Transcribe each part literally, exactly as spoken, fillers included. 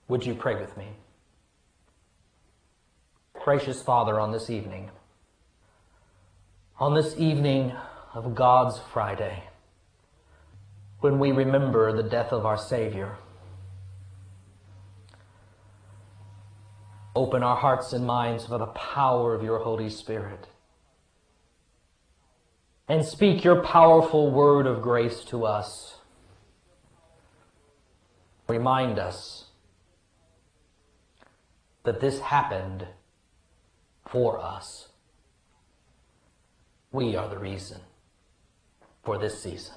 Would you pray with me? Gracious Father, on this evening, on this evening of God's Friday, when we remember the death of our Savior, open our hearts and minds for the power of your Holy Spirit, and speak your powerful word of grace to us. Remind us that this happened for us. We are the reason for this season.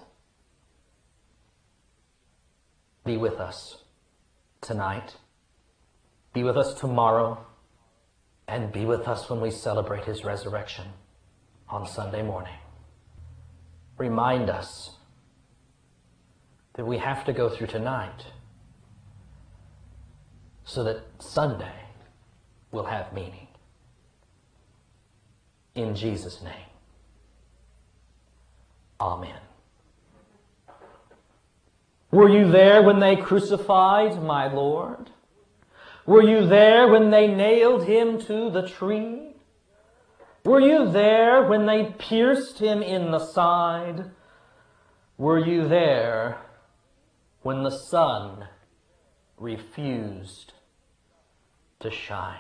Be with us tonight. Be with us tomorrow. And be with us when we celebrate his resurrection on Sunday morning. Remind us that we have to go through tonight so that Sunday will have meaning. In Jesus' name, amen. Were you there when they crucified my Lord? Were you there when they nailed him to the tree? Were you there when they pierced him in the side? Were you there when the sun refused to shine?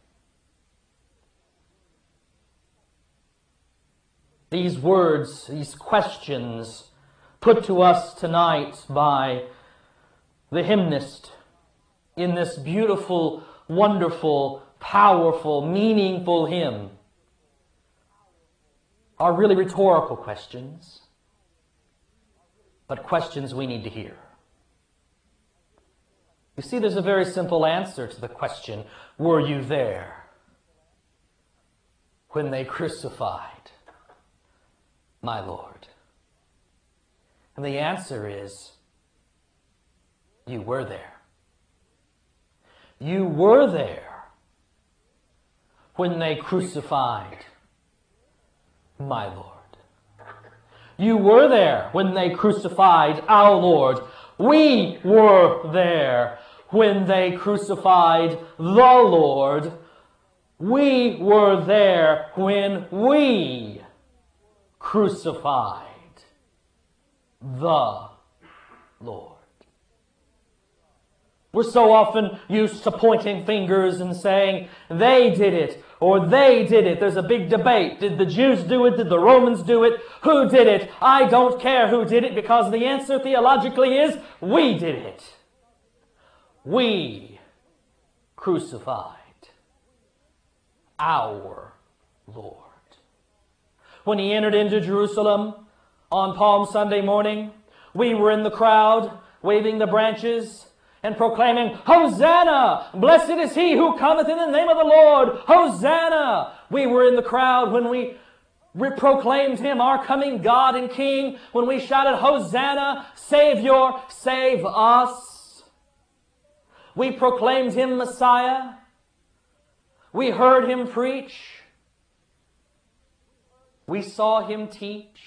These words, these questions put to us tonight by the hymnist in this beautiful, wonderful, powerful, meaningful hymn are really rhetorical questions, but questions we need to hear. You see, there's a very simple answer to the question, were you there when they crucified my Lord? And the answer is, you were there. You were there when they crucified my Lord. You were there when they crucified our Lord. We were there when they crucified the Lord. We were there when we crucified the Lord. We're so often used to pointing fingers and saying, they did it, or they did it. There's a big debate. Did the Jews do it? Did the Romans do it? Who did it? I don't care who did it, because the answer theologically is, we did it. We crucified our Lord. When he entered into Jerusalem on Palm Sunday morning, we were in the crowd waving the branches and proclaiming, Hosanna! Blessed is he who cometh in the name of the Lord! Hosanna! We were in the crowd when we proclaimed him our coming God and King, when we shouted, Hosanna! Savior, save us! We proclaimed him Messiah. We heard him preach. We saw him teach.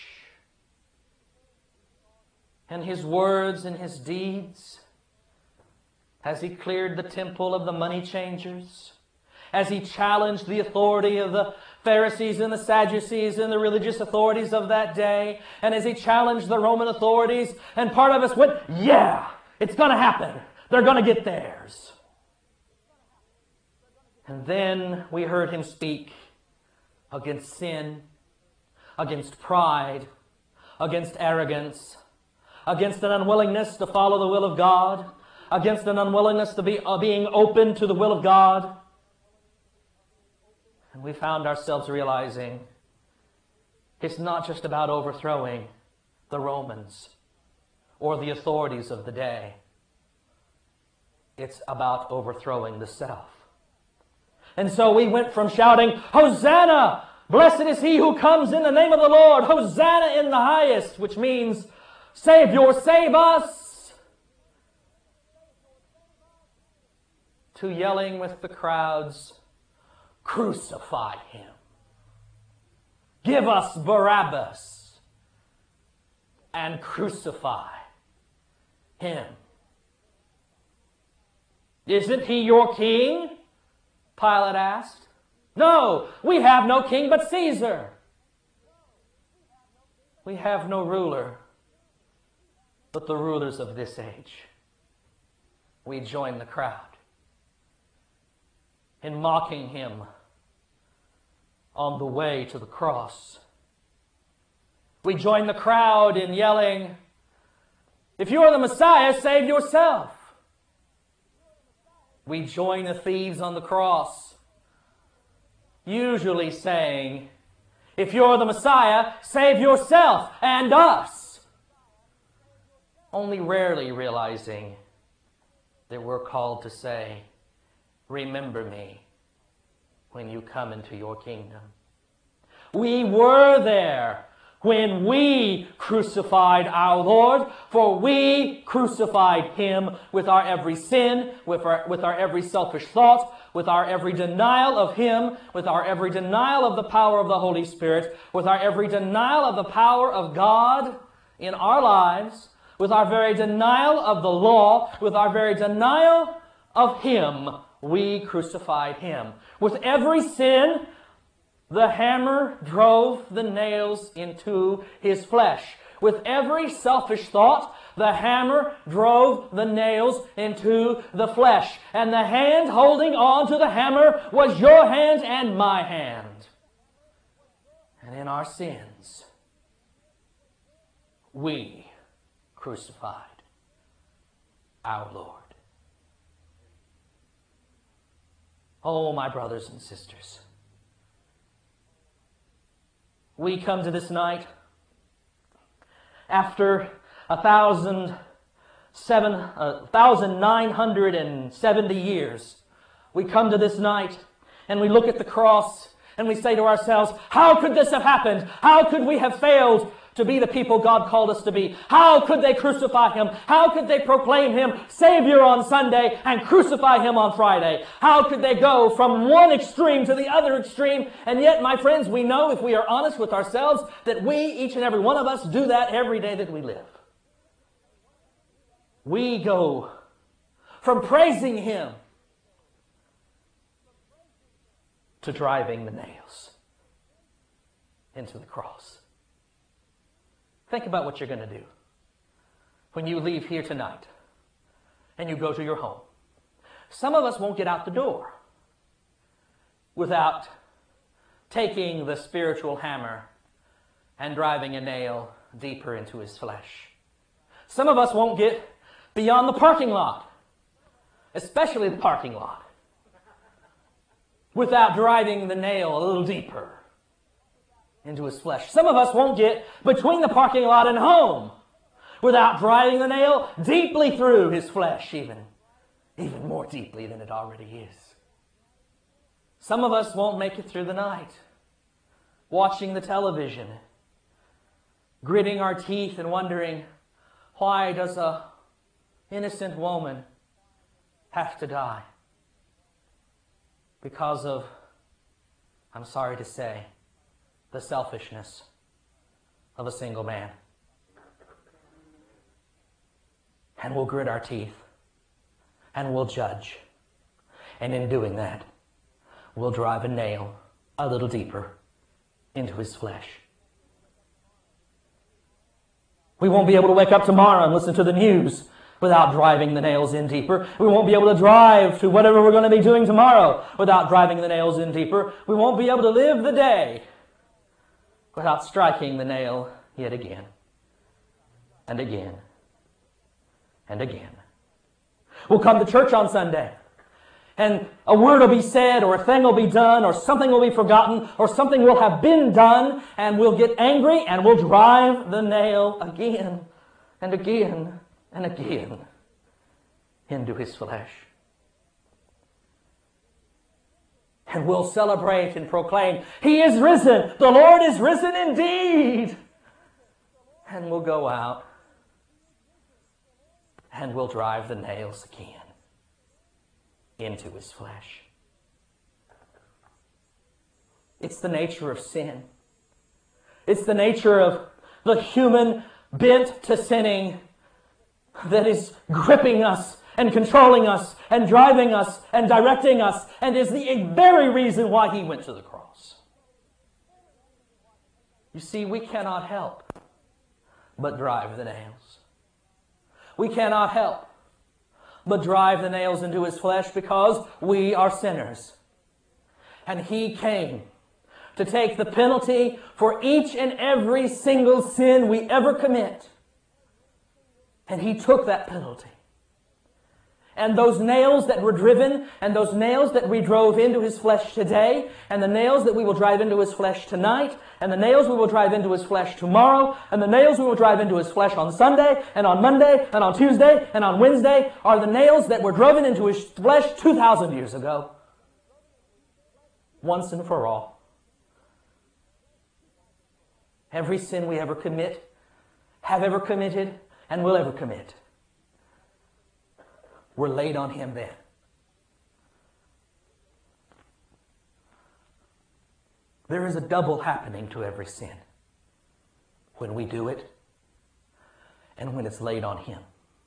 And his words and his deeds, as he cleared the temple of the money changers, as he challenged the authority of the Pharisees and the Sadducees and the religious authorities of that day, and as he challenged the Roman authorities, and part of us went, yeah, it's going to happen. They're going to get theirs. And then we heard him speak against sin, against pride, against arrogance, against an unwillingness to follow the will of God, against an unwillingness to be uh, being open to the will of God. And we found ourselves realizing it's not just about overthrowing the Romans or the authorities of the day. It's about overthrowing the self. And so we went from shouting, Hosanna! Blessed is he who comes in the name of the Lord! Hosanna in the highest! Which means, Savior, save us! To yelling with the crowds, crucify him. Give us Barabbas and crucify him. Isn't he your king? Pilate asked. No, we have no king but Caesar. We have no ruler but the rulers of this age. We join the crowd in mocking him on the way to the cross. We join the crowd in yelling, if you are the Messiah, save yourself. We join the thieves on the cross, usually saying, if you're the Messiah, save yourself and us. Only rarely realizing that we're called to say, remember me when you come into your kingdom. We were there when we crucified our Lord, for we crucified him with our every sin, with our, with our every selfish thought, with our every denial of him, with our every denial of the power of the Holy Spirit, with our every denial of the power of God in our lives, with our very denial of the law, with our very denial of him, we crucified him. With every sin, the hammer drove the nails into his flesh. With every selfish thought, the hammer drove the nails into the flesh. And the hand holding on to the hammer was your hand and my hand. And in our sins, we crucified our Lord. Oh, my brothers and sisters, we come to this night after a thousand seven, a thousand nine hundred and seventy years. We come to this night and we look at the cross and we say to ourselves, how could this have happened? How could we have failed to be the people God called us to be? How could they crucify him? How could they proclaim him Savior on Sunday and crucify him on Friday? How could they go from one extreme to the other extreme? And yet, my friends, we know, if we are honest with ourselves, that we, each and every one of us, do that every day that we live. We go from praising him to driving the nails into the cross. Think about what you're going to do when you leave here tonight and you go to your home. Some of us won't get out the door without taking the spiritual hammer and driving a nail deeper into his flesh. Some of us won't get beyond the parking lot, especially the parking lot, without driving the nail a little deeper into his flesh. Some of us won't get between the parking lot and home without driving the nail deeply through his flesh, even, even more deeply than it already is. Some of us won't make it through the night watching the television, gritting our teeth and wondering, why does a innocent woman have to die? Because of, I'm sorry to say, the selfishness of a single man. And we'll grit our teeth and we'll judge. And in doing that, we'll drive a nail a little deeper into his flesh. We won't be able to wake up tomorrow and listen to the news without driving the nails in deeper. We won't be able to drive to whatever we're going to be doing tomorrow without driving the nails in deeper. We won't be able to live the day without striking the nail yet again and again and again. We'll come to church on Sunday, and a word will be said, or a thing will be done, or something will be forgotten, or something will have been done, and we'll get angry and we'll drive the nail again and again and again into his flesh. And we'll celebrate and proclaim, he is risen. The Lord is risen indeed. And we'll go out and we'll drive the nails again into his flesh. It's the nature of sin. It's the nature of the human bent to sinning that is gripping us and controlling us and driving us and directing us, and is the very reason why he went to the cross. You see, we cannot help but drive the nails. We cannot help but drive the nails into his flesh because we are sinners. And he came to take the penalty for each and every single sin we ever commit. And he took that penalty. And those nails that were driven, and those nails that we drove into his flesh today, and the nails that we will drive into his flesh tonight, and the nails we will drive into his flesh tomorrow, and the nails we will drive into his flesh on Sunday, and on Monday, and on Tuesday, and on Wednesday, are the nails that were driven into his flesh two thousand years ago. Once and for all. Every sin we ever commit, have ever committed, and will ever commit, were laid on him then. There is a double happening to every sin. When we do it, and when it's laid on him.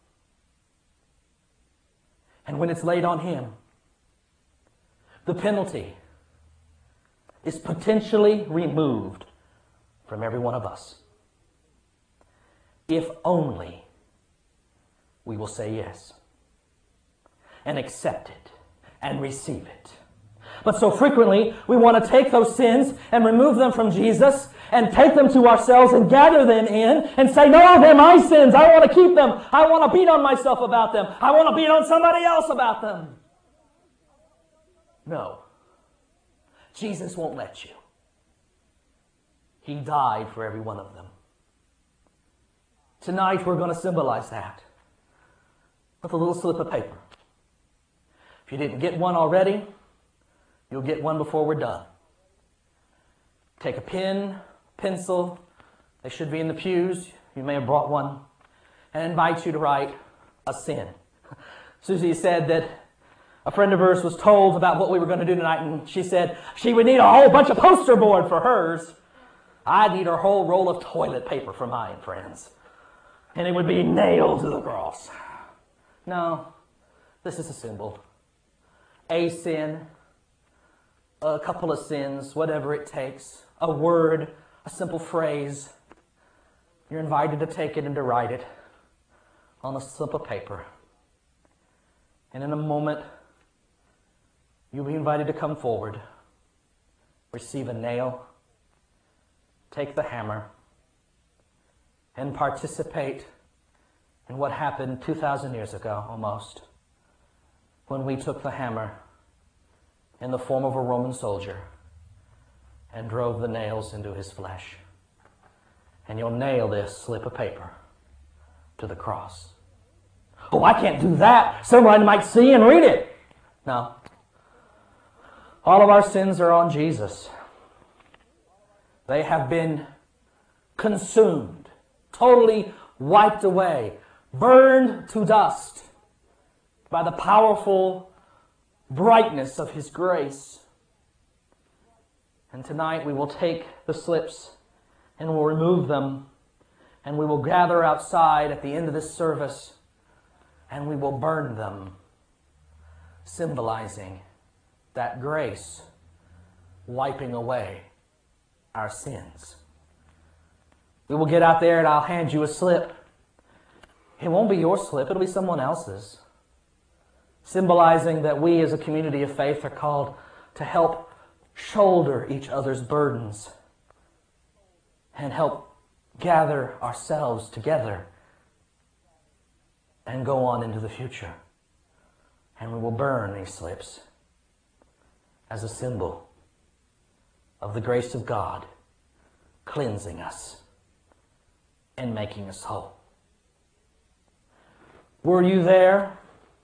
And when it's laid on him, the penalty is potentially removed from every one of us. If only we will say yes and accept it and receive it. But so frequently we want to take those sins and remove them from Jesus and take them to ourselves and gather them in and say, no, they're my sins. I want to keep them. I want to beat on myself about them. I want to beat on somebody else about them. No. Jesus won't let you. He died for every one of them. Tonight we're going to symbolize that with a little slip of paper. If you didn't get one already, you'll get one before we're done. Take a pen, pencil. They should be in the pews. You may have brought one. And I invite you to write a sin. Susie said that a friend of hers was told about what we were going to do tonight, and she said she would need a whole bunch of poster board for hers. I'd need a whole roll of toilet paper for mine, friends. And it would be nailed to the cross. No, this is a symbol. A sin, a couple of sins, whatever it takes, a word, a simple phrase. You're invited to take it and to write it on a slip of paper. And in a moment, you'll be invited to come forward, receive a nail, take the hammer, and participate in what happened two thousand years ago, almost, when we took the hammer in the form of a Roman soldier and drove the nails into his flesh. And you'll nail this slip of paper to the cross. Oh, I can't do that. Someone might see and read it. No. All of our sins are on Jesus. They have been consumed, totally wiped away, burned to dust by the powerful brightness of his grace. And tonight we will take the slips and we'll remove them, and we will gather outside at the end of this service and we will burn them, symbolizing that grace wiping away our sins. We will get out there and I'll hand you a slip. It won't be your slip, it'll be someone else's. Symbolizing that we as a community of faith are called to help shoulder each other's burdens and help gather ourselves together and go on into the future. And we will burn these slips as a symbol of the grace of God cleansing us and making us whole. Were you there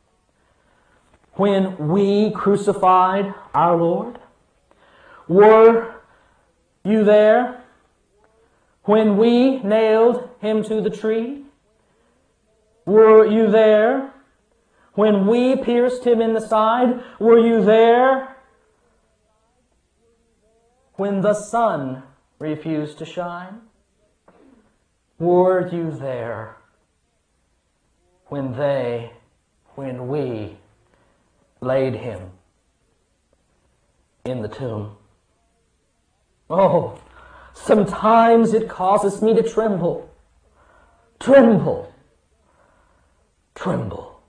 when we crucified our Lord? Were you there when we nailed him to the tree? Were you there when we pierced him in the side? Were you there when the sun refused to shine? Were you there when they when we laid him in the tomb. Oh, sometimes it causes me to tremble, tremble, tremble.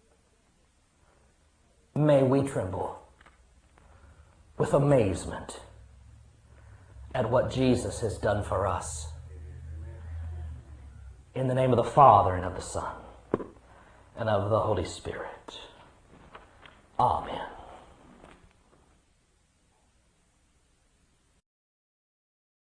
May we tremble with amazement at what Jesus has done for us. In the name of the Father, and of the Son, and of the Holy Spirit. Amen.